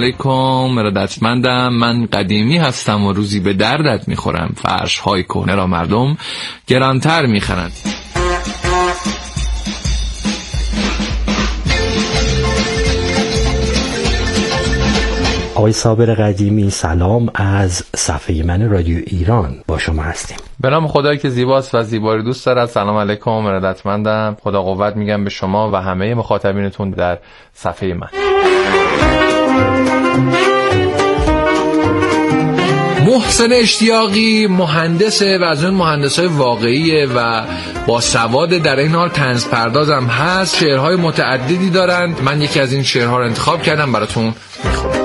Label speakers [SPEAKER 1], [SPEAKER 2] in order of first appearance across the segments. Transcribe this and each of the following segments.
[SPEAKER 1] علیکم، ارادتمندم. من قدیمی هستم و روزی به دردت میخورم. فرش های کهنه را مردم گرانتر میخرند.
[SPEAKER 2] آقای صابر قدیمی، سلام از صفحه من رادیو ایران با شما هستیم.
[SPEAKER 1] به نام خدایی که زیباست و زیبایی دوست دارد. سلام علیکم، ارادتمندم. خدا قوت میگم به شما و همه مخاطبینتون در صفحه من. محسن اشتیاقی مهندسه و از اون مهندسای واقعیه و با سواد، در این حال طنز پردازم هست. شعرهای متعددی دارند. من یکی از این شعرها رو انتخاب کردم براتون میخونم.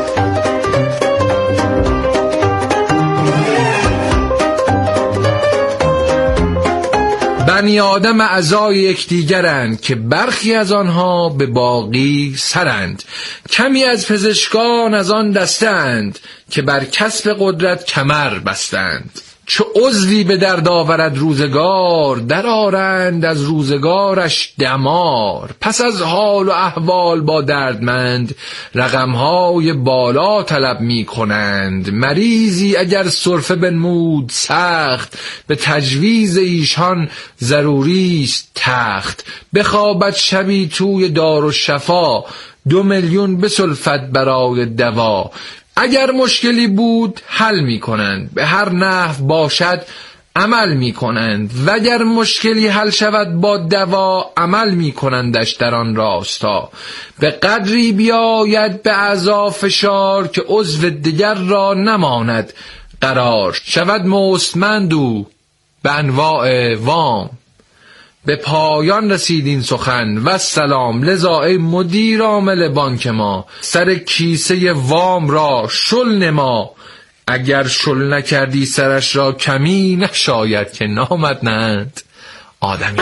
[SPEAKER 1] بنی آدم اعضای یکدیگرند که برخی از آنها به باقی سرند. کمی از پزشکان از آن دستند که بر کسب قدرت کمر بستند. چو عضوی به درد آورد روزگار، در آرند از روزگارش دمار. پس از حال و احوال با دردمند، رقمهای بالا طلب می کنند. مریضی اگر سرفه بنمود سخت، به تجویز ایشان ضروریست تخت. بخوابد شبی توی دارالشفا، 2 میلیون بسلفد برای دوا. اگر مشکلی بود حل می کنند، به هر نحو باشد عمل می کنند. وگر مشکلی حل شود با دوا، عمل می کنندش در آن راستا. به قدری بیاید به اعضا فشار، که عضو دیگر را نماند قرار. شود مستمند او به انواع وام، به پایان رسید این سخن و سلام. لذا ای مدیر عامل بانک ما، سر کیسه وام را شل نما. اگر شل نکردی سرش را کمی، نشاید که نامد نند آدمی.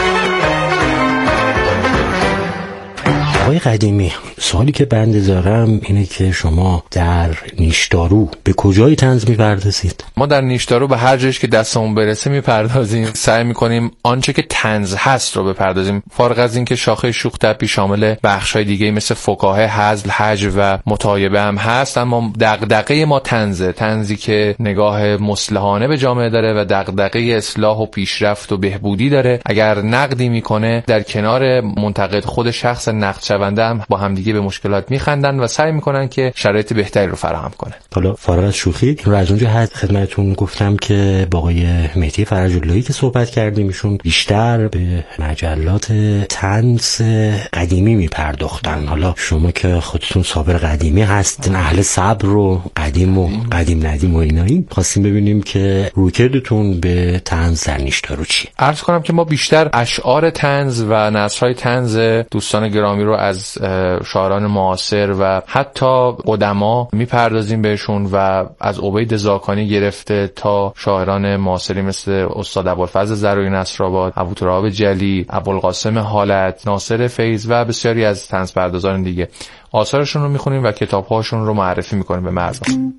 [SPEAKER 2] آقای قدیمی، سوالی که بنده دارم اینه که شما در نیشدارو به کجای طنز می‌پردازید؟
[SPEAKER 1] ما در نیشدارو به هر جایش که دستمون برسه می‌پردازیم. سعی می‌کنیم آنچه که طنز هست رو بپردازیم. فارغ از این که شاخه شوخ طبعی شامل بخش‌های دیگه مثل فکاهه، هزل، هجو و مطایبه هم هست، اما دغدغه ما طنزه. طنزی که نگاه مصلحانه به جامعه داره و دغدغه اصلاح و پیشرفت و بهبودی داره. اگر نقدی می‌کنه، در کنار منتقد خود شخص نقد شونده هم با همدیگه به مشکلات میخندن و سعی میکنن که شرایط بهتری رو فراهم کنن.
[SPEAKER 2] حالا فارغ از شوخی، این رو از اونجا خدمتتون گفتم که با آقای مهدی فرج‌اللهی که صحبت کردیم، ایشون بیشتر به مجلات طنز قدیمی میپرداختن. حالا شما که خودتون صابر قدیمی هستین، اهل صبر و قدیم و قدیم ندیم و اینایی، خواستیم ببینیم که رویکردتون به طنز در نیشدارو چیه.
[SPEAKER 1] عرض کنم که ما بیشتر اشعار طنز و نثرهای طنز دوستان گرامی رو از شاعران معاصر و حتی قدما میپردازیم بهشون و از عبید زاکانی گرفته تا شاعران معاصری مثل استاد ابوالفضل زروی نصرآباد، ابوتراب جلی، ابوالقاسم حالت، ناصر فیض و بسیاری از طنز پردازان دیگه. آثارشون رو میخونیم و کتابهاشون رو معرفی میکنیم به مردم.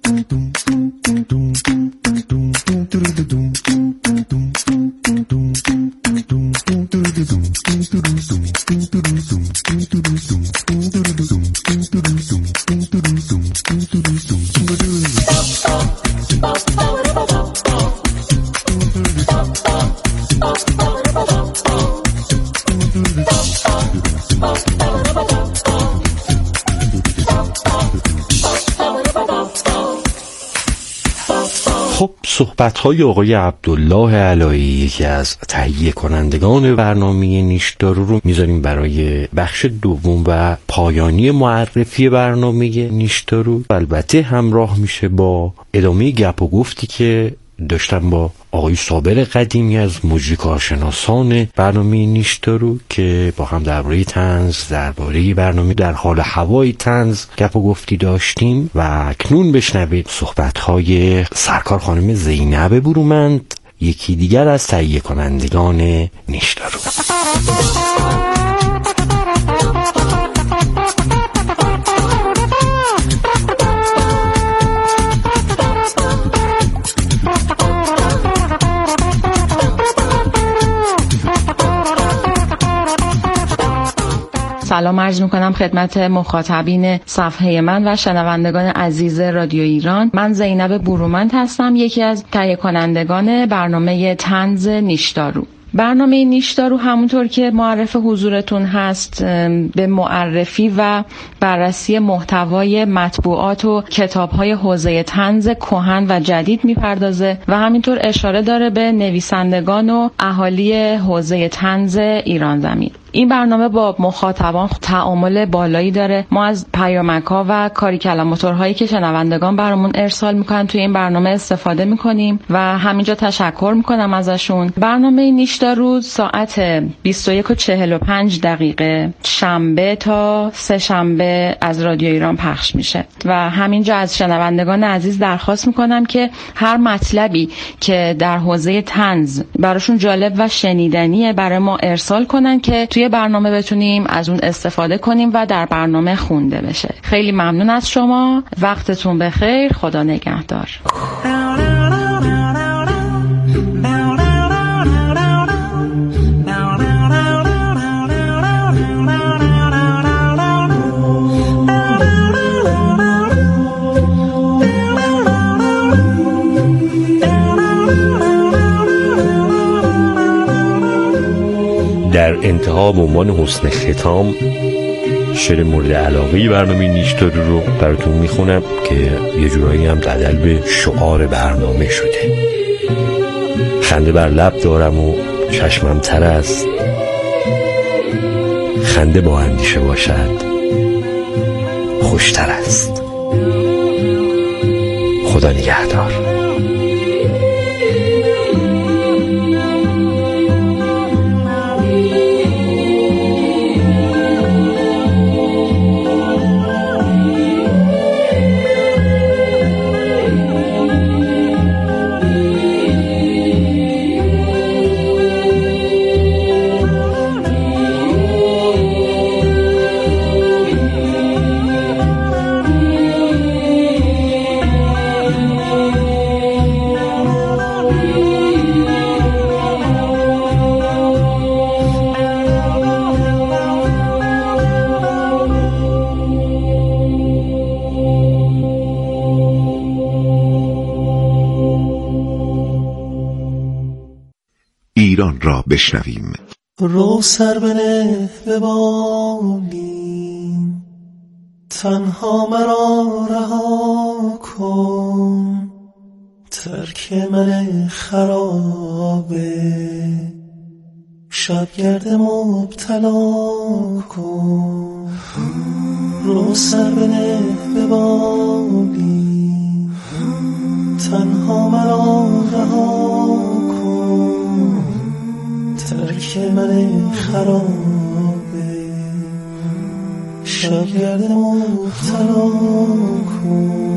[SPEAKER 2] خب، صحبت‌های آقای عبدالله علایی، یکی از تهیه کنندگان برنامه نیشدارو، رو میذاریم برای بخش دوم و پایانی معرفی برنامه نیشدارو. البته همراه میشه با ادامه گپ و گفتی که داشتم با آقای صابر قدیمی از مجری کارشناسان برنامه نیشدارو که با هم درباره طنز، درباره برنامه در حال هوای طنز گپ و گفتی داشتیم. و اکنون بشنوید صحبت‌های سرکار خانم زینب برومند، یکی دیگر از تهیه کنندگان نیشدارو.
[SPEAKER 3] سلام عرض میکنم خدمت مخاطبین صفحه من و شنوندگان عزیز رادیو ایران. من زینب برومند هستم، یکی از تهیه کنندگان برنامه طنز نیشدارو. برنامه نیشدارو همونطور که معرف حضورتون هست به معرفی و بررسی محتوای مطبوعات و کتاب‌های حوزه طنز کهن و جدید میپردازه و همینطور اشاره داره به نویسندگان و اهالی حوزه طنز ایران زمین. این برنامه با مخاطبان تعامل بالایی داره. ما از پیامک‌ها و کاری کلماتورهایی که شنوندگان برامون ارسال میکنن توی این برنامه استفاده میکنیم و همینجا تشکر میکنم ازشون. برنامه نیشدارو ساعت 21:45 شنبه تا سه شنبه از رادیو ایران پخش میشه و همینجا از شنوندگان عزیز درخواست میکنم که هر مطلبی که در حوزه طنز براشون جالب و شنیدنیه برای ما ارسال کنن که توی برنامه بتونیم از اون استفاده کنیم و در برنامه خونده بشه. خیلی ممنون از شما، وقتتون بخیر، خدا نگهدار.
[SPEAKER 2] در انتها به عنوان حسن ختام شعر مورد علاقه برنامه نیشدارو رو براتون میخونم که یه جورایی هم بدل به شعار برنامه شده. خنده بر لب دارم و چشمم تر است، خنده با اندیشه باشد خوشتر است. خدا نگهدار.
[SPEAKER 4] ایران را بشنویم.
[SPEAKER 5] رو سر بنه به بالین، تنها مرا رها کن، ترک من خرابه شبگرد مبتلا کن. رو سر بنه به بالین، تنها مرا رها کن، ترک من خرابه شبگرد مبتلا کن.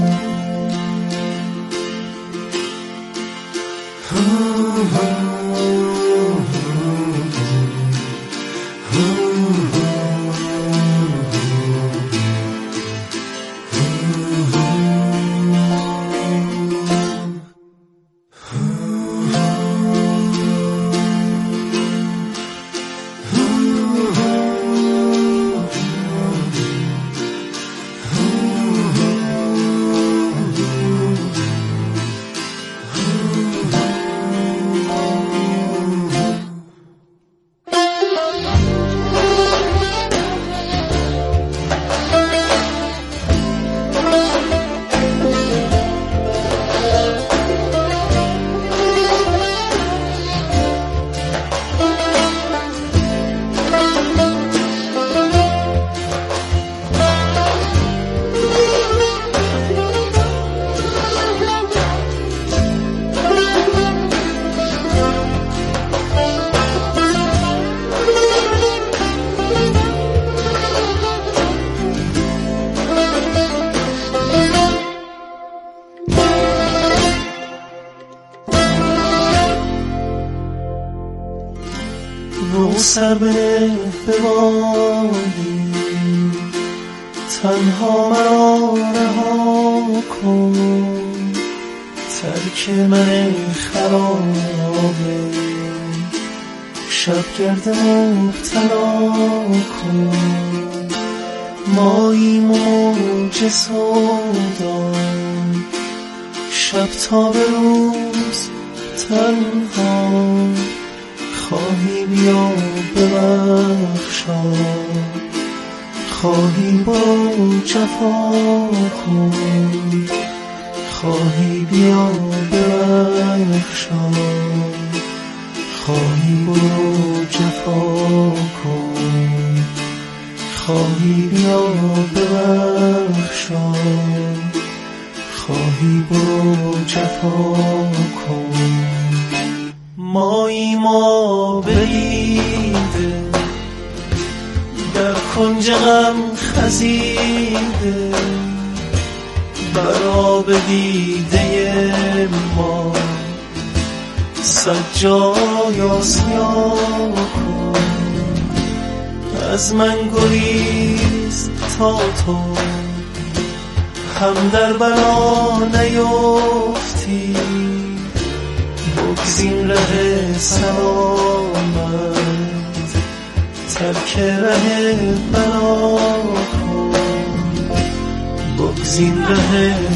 [SPEAKER 5] رو سر به بالین، تنها مرا رها کن، ترک من خرابه شبگرد مبتلا کن، ماییم و موج سودان، شب تا به روز تنها خواهی بیا ببخشا، خواهی برو جفا کن، خواهی بیا ببخشا، خواهی برو جفا کن، خواهی بیا ببخشا، خواهی برو جفا کن. مایی ما بریده در کنج غم خزیده، برا به دیده ما سجای آسیا کن، از من گریز تا تو هم در بلا نیفتی، بگزین ره سلامت ترک ره بلا کن، بگزین ره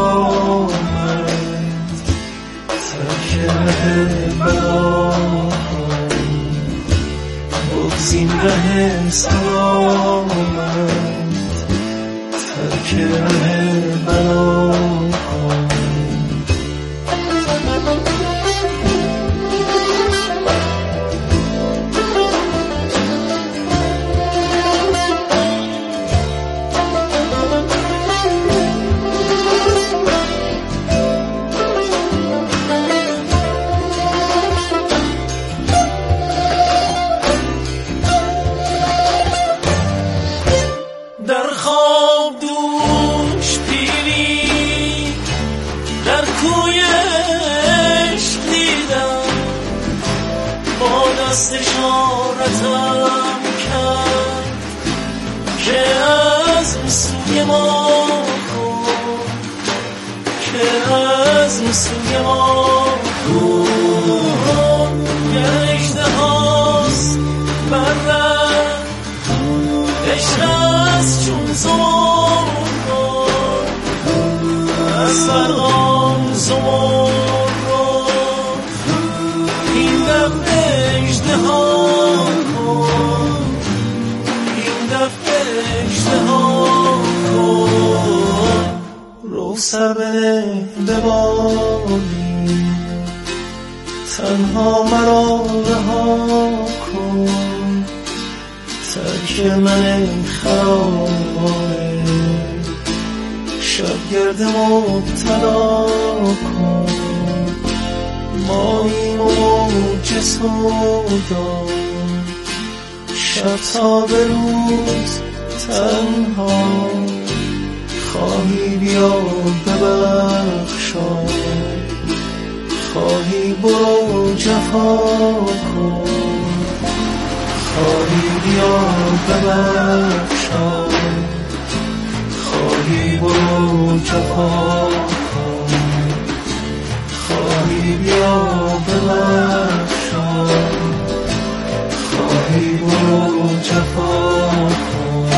[SPEAKER 5] سلامت ترک ره بلا کن، بگزین ره سلامت ترک ره بلا کن. اشارتم کرد که از سوی ما کن، که از سوی ما کن، گر اژدهاست بر ره عشق از چون زمان کن، از فرقان زمان کن، این دفعه اژدها سر بنه به بالی، تنها مرا رها کن، ترک من خرابه شبگرد مبتلا کن، ماییم و موج سودا، شب تا به روز تنها خواهی بیا ببخشا، خواهی برو جفا کن، خواهی بیا ببخشا، خواهی برو جفا کن، خواهی بیا ببخشا، خواهی برو جفا کن.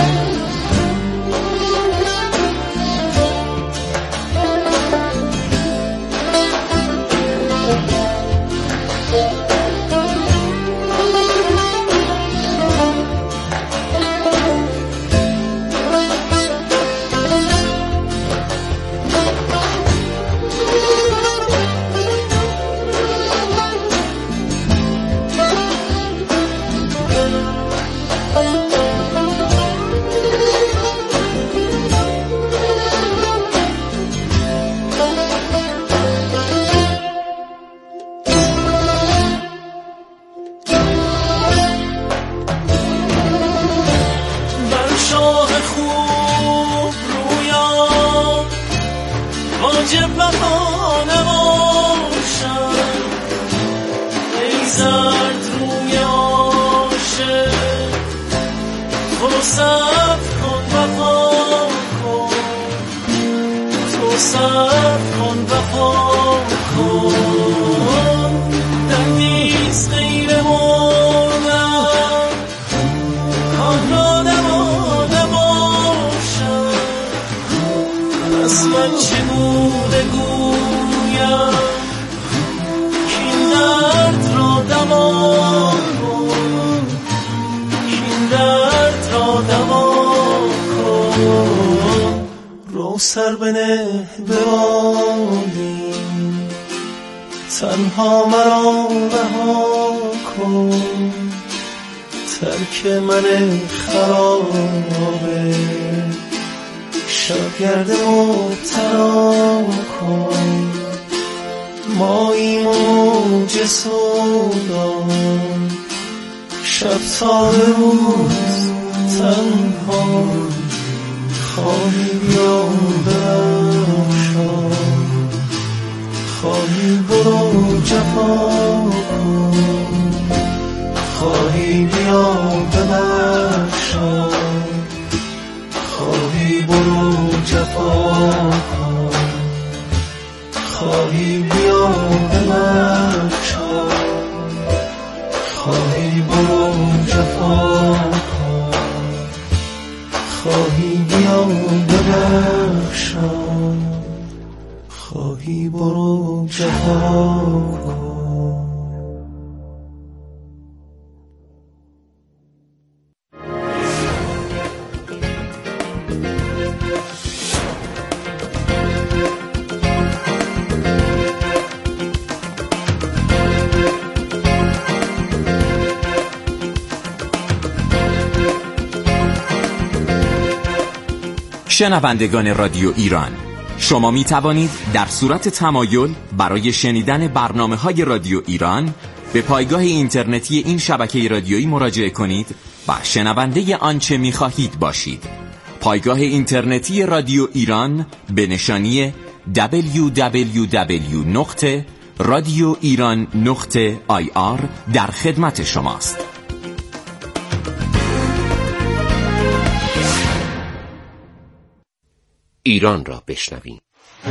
[SPEAKER 5] واجب وفا نباشد ای زرد روی عاشق، تو صبر کن وفا کن، تو صبر کن وفا کن، در نیست غیر ما سر بنه به بادی، تنها مرا رها کن، ترک من خرابه، شبگرد مبتلا کن، مایی موج سودان، شب تا به روز تنها، خواهی بیا ببخشا، خواهی برو جفا کن، خواهی بیا ببخشا، خواهی برو جفا کن، خواهی بیا ببخشا، خواهی برو جفا کن، خواهی بیا ببخشا، خواهی برو جفا کن.
[SPEAKER 6] شنوندگان رادیو ایران، شما می توانید در صورت تمایل برای شنیدن برنامه‌های رادیو ایران به پایگاه اینترنتی این شبکه رادیویی مراجعه کنید و شنونده آنچه می خواهید باشید. پایگاه اینترنتی رادیو ایران به نشانی www.radioiran.ir در خدمت شماست.
[SPEAKER 7] ایران را بشنویم.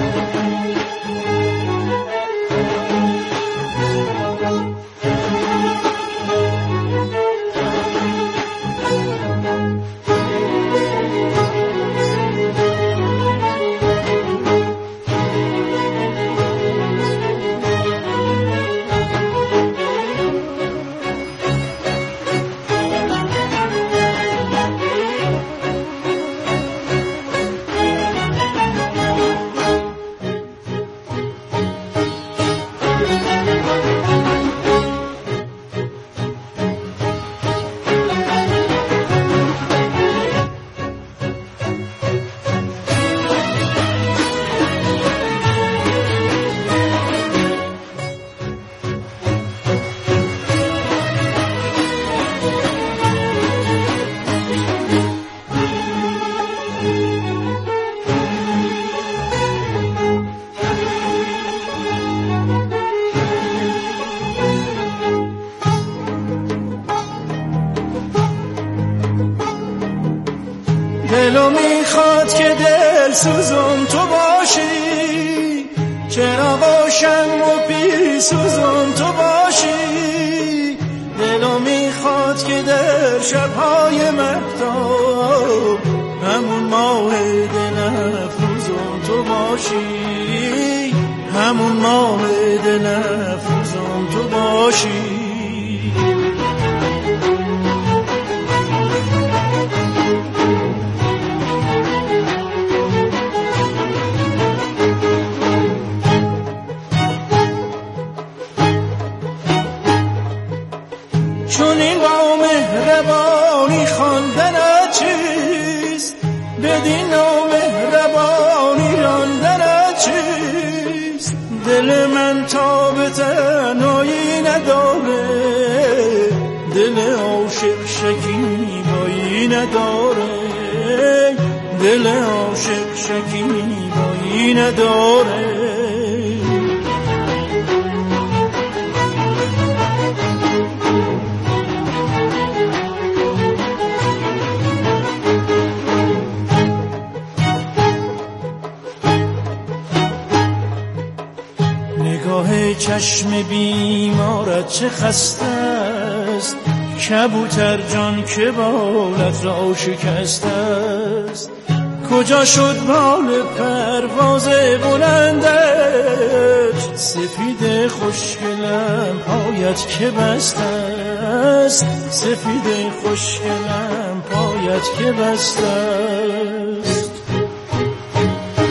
[SPEAKER 5] دلو میخواد که دل سوزون تو باشی، چرا باشم و بی سوزون تو باشی. دلو میخواد که در شبهای مهتاب همون ماه دل افروزون تو باشی، همون ماه دل افروزون تو باشی. چون این با مهربانی خواندنت چیست، بدین نامهربانی راندنت چیست. دل من تا به تنهایی نداره، دل عاشق شکیبایی نداره، دل عاشق شکیبایی نداره. نگاه چشم بیمارت چه خسته است، کبوتر جان که بالت را شکسته است. کجا شد بال پرواز بلندت، سفید خوشگلم پایت که بسته است، سفید خوشگلم پایت که بسته است.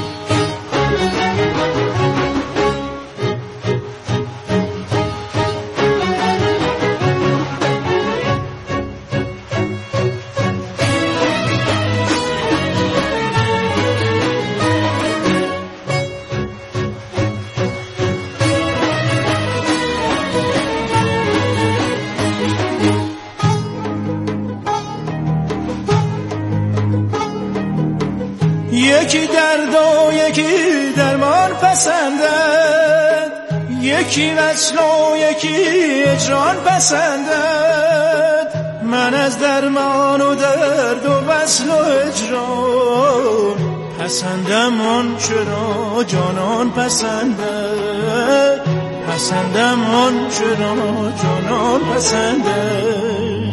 [SPEAKER 5] یکی درد و یکی درمان پسندد، یکی وصل و یکی هجران پسندد. من از درمان و درد و وصل و هجران پسندم آن چرا جانان پسندد، پسندم آن چرا جانان پسندد.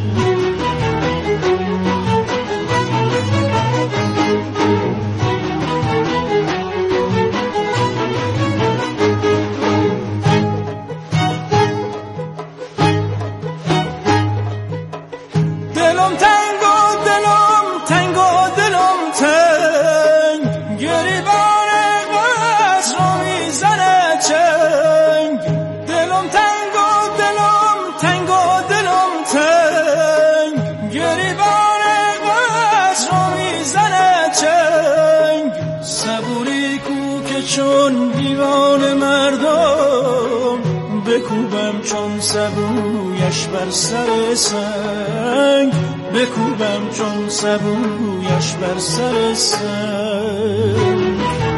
[SPEAKER 5] چون دیوان مردم بکوبم چون سبویش بر سر سنگ، بکوبم چون سبویش بر سر سنگ.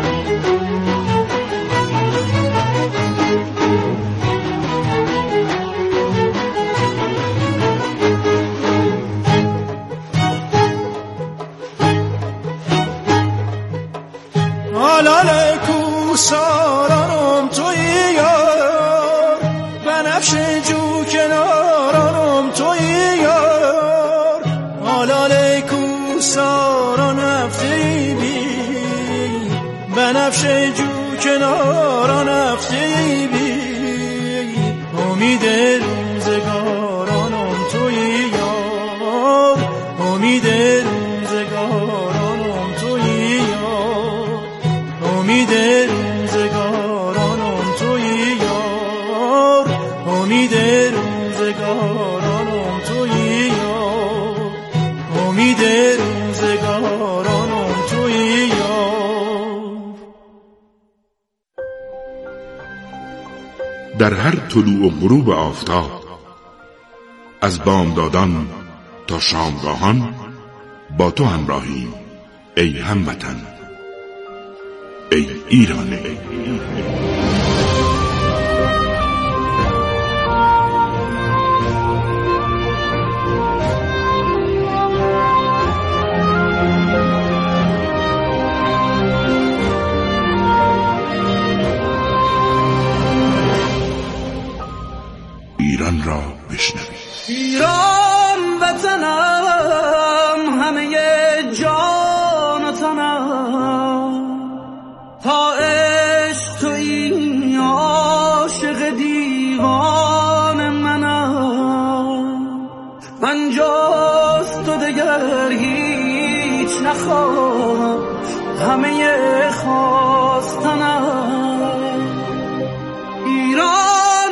[SPEAKER 5] آلاله کوسارانم توی یار، بنفش جو کنارانم توی یار. آلاله کوساران هفته بی، بنفش جو کناران هفته بی. امید روزگارانم توی یار، امید روزگارانم توی یار، امید روزگارانم توی یار، امید روزگارانم توی یار، امید روزگارانم توی یار.
[SPEAKER 8] در هر طلوع و غروب آفتاب، از بامدادان تا شامگاهان با تو همراهیم ای هموطن، ای ایران. ایران را بشنوید.
[SPEAKER 9] ایران وطنم، همه جان و تنم، تا عشق تویی عاشق دیوان منم. من جز تو دگر هیچ نخواهم، همه خواستنم. ایران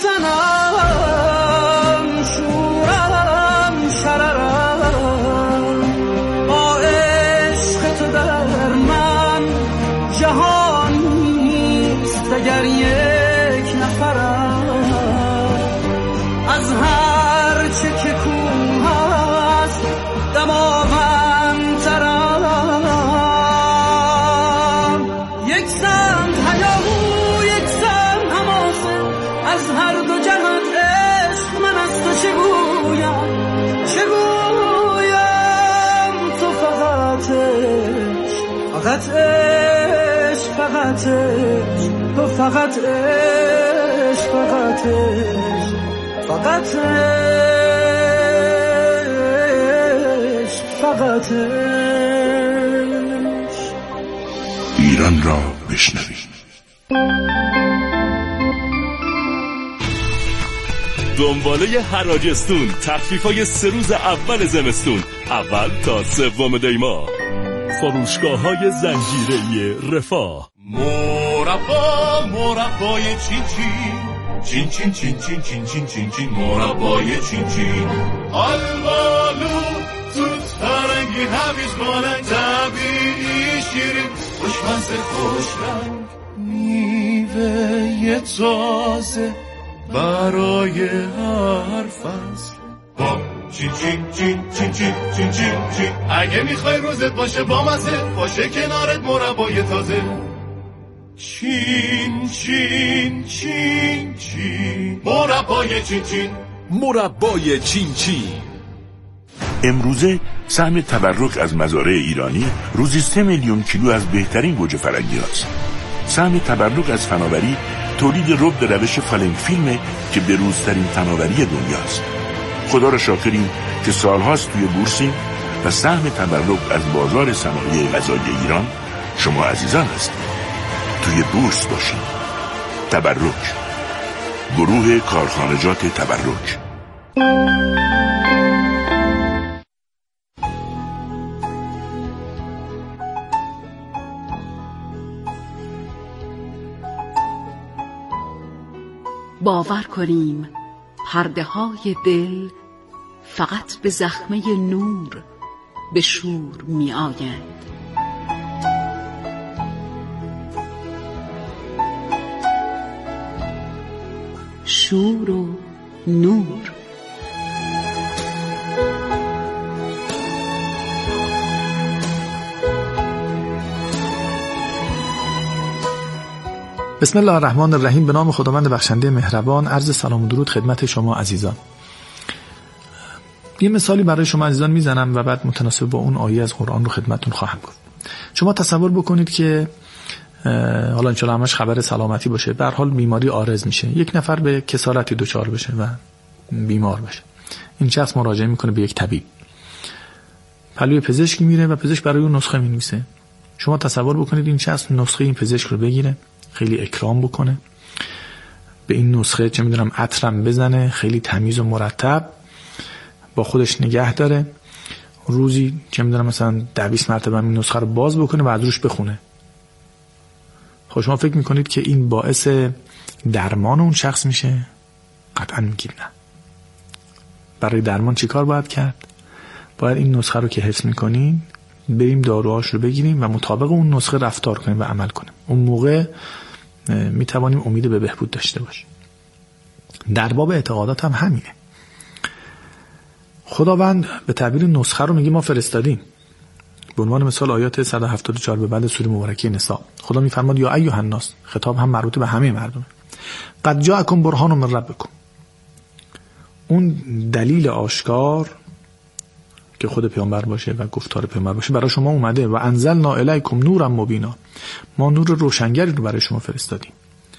[SPEAKER 9] وطنم، شورم شررم، با عشق تو در من جهان نیست اگر یک نفرم. از هر چه که کوه هست دماوندترم. یک سمت هیاهو یک سمت حماسه، از هر دو جهت عشق من از تو چه گویم، چه گویم. تو فقط عشق، فقط عشق، فقط عشق، تو فقط عشق، فقط عشق، فقط عشق، فقط عشق.
[SPEAKER 8] ایران را بشنوید.
[SPEAKER 10] دنباله حراجستون، تخفیف‌های 3 روز اول زمستون، اول تا 3 دی ماه. فروشگاه‌های زنجیره‌ای رفاه.
[SPEAKER 11] مربا، مربای چین چین، چین چین چین چین چین چین چین، مربای چین چین. آلبالو توت فرنگی، هویج مانند، طبیعی شیرین، خوشمزه خوشرنگ، میوه تازه برای هر فصل. با چین چین چین چین چین چین چین چین. اگه میخوای روزت باشه بامزه، باشه کنارت مربای تازه. چین چین چین چین مربای چین چین.
[SPEAKER 10] مربای چین چین.
[SPEAKER 8] امروزه سهم تبرک از مزارع ایرانی روزی 3 میلیون کیلو از بهترین گوجه فرنگی هاست. سهم تبرک از فناوری تولید رب به روش فالنگ فیلمه که بروزترین فناوری دنیاست. خدا را شاکریم که سالهاست توی بورسیم و سهم تبرک از بازار صنایع غذایی ایران شما عزیزان هستید. توی بورس باشید. تبرک، گروه کارخانجات تبرک.
[SPEAKER 12] باور کنیم پرده های دل فقط به زخمه نور به شور می آیند. شور و نور.
[SPEAKER 13] بسم الله الرحمن الرحیم. به نام خداوند بخشنده مهربان. عرض سلام و درود خدمت شما عزیزان. یه مثالی برای شما عزیزان میزنم و بعد متناسب با اون آیه از قرآن رو خدمتتون خواهم گفت. شما تصور بکنید که حالا انشالله همش خبر سلامتی باشه، به هر حال بیماری عارض میشه، یک نفر به کسالتی دچار بشه و بیمار بشه. این شخص مراجعه میکنه به یک طبیب، پلوی پزشک میره و پزشک برای اون نسخه مینویسه. شما تصور بکنید این شخص نسخه این پزشک رو بگیره، خیلی اکرام بکنه، به این نسخه چه میدونم عطرم بزنه، خیلی تمیز و مرتب با خودش نگه داره، روزی چه میدونم مثلا 10-20 مرتبه این نسخه رو باز بکنه و از روش بخونه. خب شما فکر میکنید که این باعث درمان اون شخص میشه؟ قطعا میگیم نه. برای درمان چی کار باید کرد؟ باید این نسخه رو که حفظ میکنیم بریم داروهاش رو بگیریم و مطابق اون نسخه رفتار کنیم و عمل کنیم. اون موقع میتوانیم امید به بهبود داشته باشیم. در باب اعتقادات هم همینه. خداوند به تعبیر نسخه رو میگه ما فرستادیم. به عنوان مثال آیات 174 به بعد سوره مبارکه نساء خدا میفرماد یا ایها الناس، خطاب هم مربوط به همه مردمه، قد جاءکم برهان من ربکم، اون دلیل آشکار که خود پیامبر باشه و گفتار پیامبر باشه برای شما اومده و انزلنا الیکم نورا مبینا، ما نور روشنگری رو برای شما فرستادیم.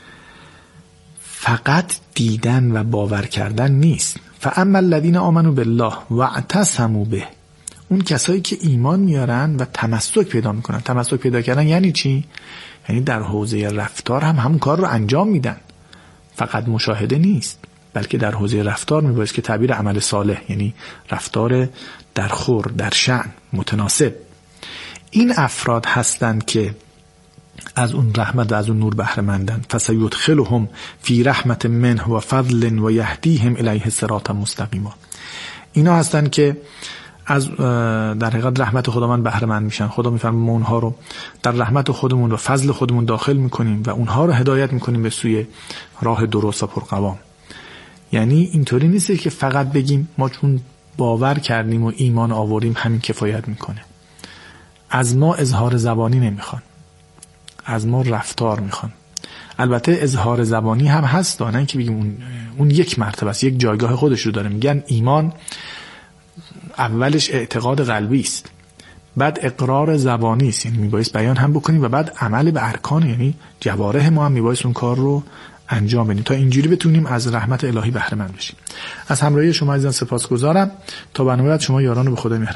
[SPEAKER 13] فقط دیدن و باور کردن نیست. فاما الذین آمنوا بالله واعتصموا به، اون کسایی که ایمان میارن و تمسک پیدا میکنن. تمسک پیدا کردن یعنی چی؟ یعنی در حوزه رفتار هم همون کار رو انجام میدن. فقط مشاهده نیست، بلکه در حوزه رفتار میباید که تعبیر عمل صالح، یعنی رفتار در خور، در شأن، متناسب. این افراد هستند که از اون رحمت و از اون نور بهره مندن. فسیدخلهم فی رحمت منه و فضل و یهدیهم الیه صراطا مستقیما. اینا هستند که از در حقیقت رحمت خداوند بهره مند میشن. خدا میفرمه ما اونها رو در رحمت خودمون و فضل خودمون داخل میکنیم و اونها رو هدایت میکنیم به سوی راه درست و پرقوام. یعنی اینطوری نیست که فقط بگیم ما چون باور کردیم و ایمان آوریم همین کفایت میکنه. از ما اظهار زبانی نمیخوان، از ما رفتار میخوان. البته اظهار زبانی هم هست، نه اینکه بگیم اون یک مرتبه است، یک جایگاه خودش رو داره. میگن ایمان اولش اعتقاد قلبی است، بعد اقرار زبانی است، یعنی میبایست بیان هم بکنیم، و بعد عمل به ارکان، یعنی جوارح ما هم میبایست اون کار رو انجام بدیم تا اینجوری بتونیم از رحمت الهی بهره مند بشیم. از همراهی شما عزیزان سپاسگزارم. تا برنامه بعد شما یاران رو به خدا